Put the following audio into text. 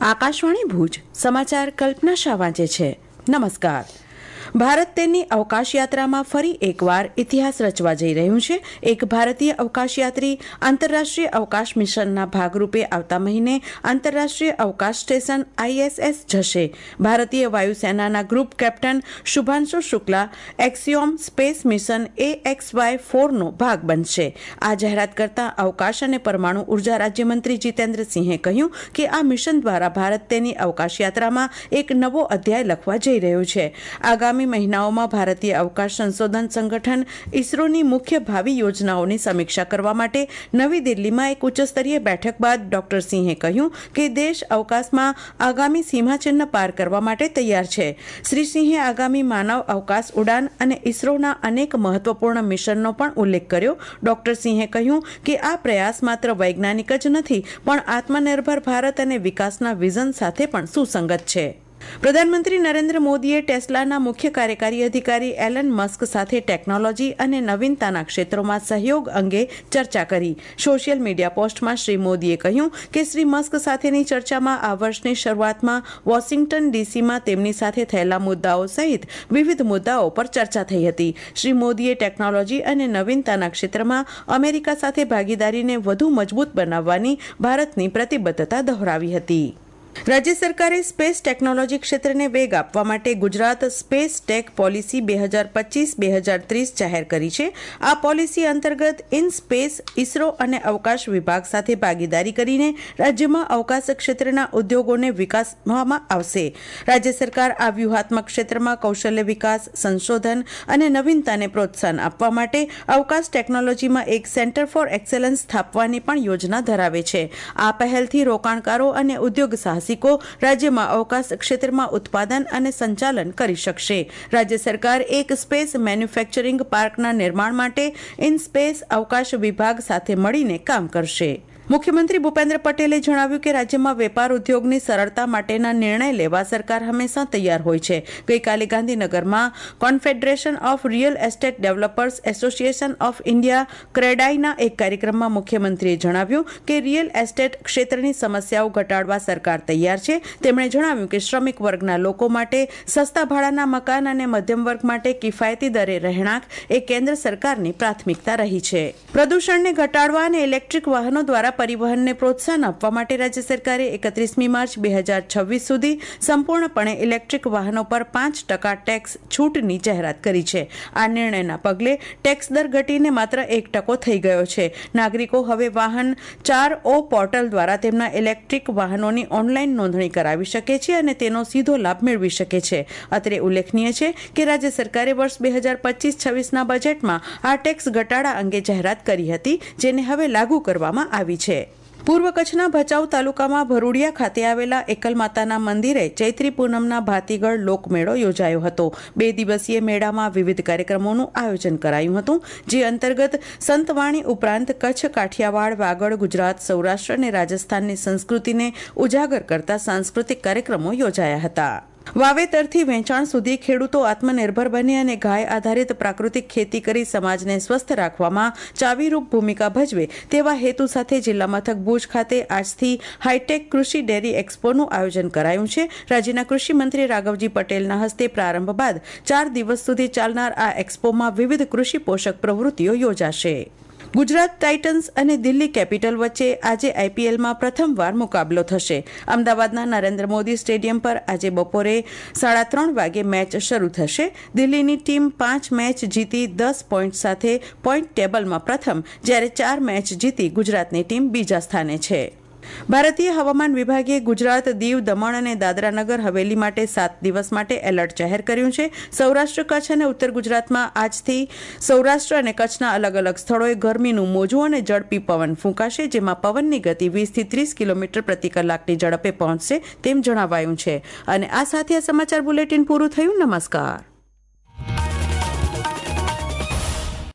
આકાશવાણી ભુજ સમાચાર કલ્પના શાહ વાંચે છે. નમસ્કાર. ભારત તેની અવકાશ યાત્રામાં ફરી એકવાર ઇતિહાસ રચવા જઈ રહ્યું છે. એક ભારતીય અવકાશયાત્રી આંતરરાષ્ટ્રીય અવકાશ મિશનના ભાગરૂપે આવતા મહિને આંતરરાષ્ટ્રીય અવકાશ સ્ટેશન ISS જશે. ભારતીય વાયુસેનાના group captain Shubhanshu Shukla Axiom space mission AXY-4નો ભાગ બનશે. આ જાહેરાત કરતા અવકાશ અને પરમાણુ ઉર્જા રાજ્યમંત્રી જીતેન્દ્રસિંહે કહ્યું કે આ મિશન દ્વારા ભારત તેની અવકાશ યાત્રામાં એક નવો અધ્યાય લખવા જઈ રહ્યું છે. આગામી મહિનાઓમાં ભારતીય અવકાશ સંશોધન સંગઠન ઇસરોની મુખ્ય ભાવિ યોજનાઓની સમીક્ષા કરવા માટે નવી દિલ્હીમાં એક ઉચ્ચસ્તરીય બેઠક બાદ ડોક્ટર સિંહે કહ્યું કે દેશ અવકાશમાં આગામી સીમાચિહ્ન પાર કરવા માટે તૈયાર છે. શ્રી સિંહે આગામી માનવ અવકાશ ઉડાન અને ઇસરોના અનેક મહત્વપૂર્ણ મિશનનો પણ ઉલ્લેખ કર્યો. ડોક્ટર સિંહે કહ્યું કે આ પ્રયાસ માત્ર વૈજ્ઞાનિક જ નથી પણ આત્મનિર્ભર ભારત અને વિકાસના વિઝન સાથે પણ સુસંગત છે. પ્રધાનમંત્રી નરેન્દ્ર મોદીએ ટેસ્લાના મુખ્ય કાર્યકારી અધિકારી એલન મસ્ક સાથે ટેકનોલોજી અને નવીનતાના ક્ષેત્રોમાં સહયોગ અંગે ચર્ચા કરી. સોશિયલ મીડિયા પોસ્ટમાં શ્રી મોદીએ કહ્યું કે શ્રી મસ્ક સાથેની ચર્ચામાં આ વર્ષની શરૂઆતમાં વોશિંગ્ટન ડીસીમાં તેમની સાથે થયેલા મુદ્દાઓ સહિત વિવિધ મુદ્દાઓ પર ચર્ચા થઈ હતી. શ્રી મોદીએ ટેકનોલોજી અને નવીનતાના ક્ષેત્રમાં અમેરિકા સાથે ભાગીદારીને વધુ મજબૂત બનાવવાની ભારતની પ્રતિબદ્ધતા દોહરાવી હતી. રાજ્ય સરકારે સ્પેસ ટેકનોલોજી ક્ષેત્રને વેગ આપવા માટે ગુજરાત સ્પેસ ટેક પોલિસી 2025-2030 જાહેર કરી છે. આ પોલિસી અંતર્ગત ઇન સ્પેસ ઇસરો અને અવકાશ વિભાગ સાથે ભાગીદારી કરીને રાજ્યમાં અવકાશ ક્ષેત્રના ઉદ્યોગોને વિકાસવામાં આવશે. રાજ્ય સરકાર આ વ્યૂહાત્મક ક્ષેત્રમાં કૌશલ્ય વિકાસ, સંશોધન અને નવીનતાને પ્રોત્સાહન આપવા માટે અવકાશ ટેકનોલોજીમાં એક સેન્ટર ફોર એક્સેલન્સ સ્થાપવાની પણ યોજના ધરાવે છે. આ પહેલથી રોકાણકારો અને ઉદ્યોગ સાહસિકો રાજ્યમાં અવકાશ ક્ષેત્રમાં ઉત્પાદન અને સંચાલન કરી શકશે. રાજ્ય સરકાર એક સ્પેસ મેન્યુફેક્ચરિંગ પાર્કના નિર્માણ માટે ઇન સ્પેસ અવકાશ વિભાગ સાથે મળીને કામ કરશે. મુખ્યમંત્રી ભૂપેન્દ્ર પટેલે જણાવ્યું કે રાજ્યમાં વેપાર ઉદ્યોગની સરળતા માટેના નિર્ણય લેવા સરકાર હંમેશા તૈયાર હોય છે. ગઈકાલે ગાંધીનગરમાં Confederation of Real Estate Developers Association of India ક્રેડાઈના એક કાર્યક્રમમાં મુખ્યમંત્રીએ જણાવ્યું કે રિયલ એસ્ટેટ ક્ષેત્રની સમસ્યાઓ ઘટાડવા સરકાર તૈયાર છે. તેમણે જણાવ્યું કે શ્રમિક વર્ગના લોકો માટે સસ્તા ભાડાના મકાન અને મધ્યમ વર્ગ માટે કિફાયતી દરે રહેણાંક એ કેન્દ્ર સરકારની પ્રાથમિકતા રહી છે. પ્રદૂષણને ઘટાડવા અને ઇલેક્ટ્રિક વાહનો દ્વારા પરિવહનને પ્રોત્સાહન આપવા માટે રાજ્ય સરકારે 31મી માર્ચ 2026 સુધી સંપૂર્ણપણે ઇલેક્ટ્રિક વાહનો પર 5% ટેક્સ છૂટની જાહેરાત કરી છે. આ નિર્ણયના પગલે ટેક્સ દર ઘટીને માત્ર 1% થઈ ગયો છે. નાગરિકો હવે વાહન 4O પોર્ટલ દ્વારા તેમના ઇલેક્ટ્રિક વાહનોની ઓનલાઈન નોંધણી કરાવી શકે છે અને તેનો સીધો લાભ મેળવી શકે છે. અત્રે ઉલ્લેખનીય છે કે રાજ્ય સરકારે વર્ષ 2025-26ના બજેટમાં આ ટેક્સ ઘટાડા અંગે જાહેરાત કરી હતી, જેને હવે લાગુ કરવામાં આવી છે. પૂર્વ કચ્છના ભચાઉ તાલુકામાં ભરૂડિયા ખાતે આવેલા એકલ માતાના મંદિરે ચૈત્રી પૂનમના ભાતીગળ લોકમેળો યોજાયો હતો. 2 દિવસીય મેળામાં વિવિધ કાર્યક્રમોનું આયોજન કરાયું હતું, જે અંતર્ગત સંતવાણી ઉપરાંત કચ્છ, કાઠિયાવાડ, વાગડ, ગુજરાત, સૌરાષ્ટ્ર અને રાજસ્થાનની સંસ્કૃતિને ઉજાગર કરતા સાંસ્કૃતિક કાર્યક્રમો યોજાયા હતા. વાવેતરથી વેચાણ સુધી ખેડૂતો આત્મનિર્ભર બને અને ગાય આધારિત પ્રાકૃતિક ખેતી કરી સમાજને સ્વસ્થ રાખવામાં ચાવીરૂપ ભૂમિકા ભજવે તેવા હેતુ સાથે જિલ્લા મથક ભુજ ખાતે આજથી હાઈટેક કૃષિ ડેરી એક્સપોનું આયોજન કરાયું છે. રાજ્યના કૃષિ મંત્રી રાઘવજી પટેલના હસ્તે પ્રારંભ બાદ 4 દિવસ સુધી ચાલનાર આ એક્સપોમાં વિવિધ કૃષિ પોષક પ્રવૃત્તિઓ યોજાશે. ગુજરાત ટાઇટન્સ અને દિલ્હી કેપિટલ વચ્ચે આજે IPLમાં પ્રથમવાર મુકાબલો થશે. અમદાવાદના નરેન્દ્ર મોદી સ્ટેડિયમ પર આજે બપોરે 3:30 વાગે મેચ શરૂ થશે. દિલ્હીની ટીમ 5 મેચ જીતી 10 પોઈન્ટ સાથે પોઈન્ટ ટેબલમાં પ્રથમ, જ્યારે 4 મેચ જીતી ગુજરાતની ટીમ બીજા સ્થાને છે. ભારતીય હવામાન વિભાગે ગુજરાત, દીવ, દમણ અને દાદરા નગર હવેલી માટે 7 દિવસ માટે એલર્ટ જાહેર કર્યું છે. સૌરાષ્ટ્ર, કચ્છ અને ઉત્તર ગુજરાતમાં આજથી સૌરાષ્ટ્ર અને કચ્છના અલગ અલગ સ્થળોએ ગરમીનું મોજું અને ઝડપી પવન ફૂંકાશે, જેમાં પવનની ગતિ 20 થી 30 કિલોમીટર પ્રતિ કલાકની ઝડપે પહોંચશે તેમ જણાવાયું છે. અને આ સાથે આ સમાચાર બુલેટિન પૂરું થયું. નમસ્કાર.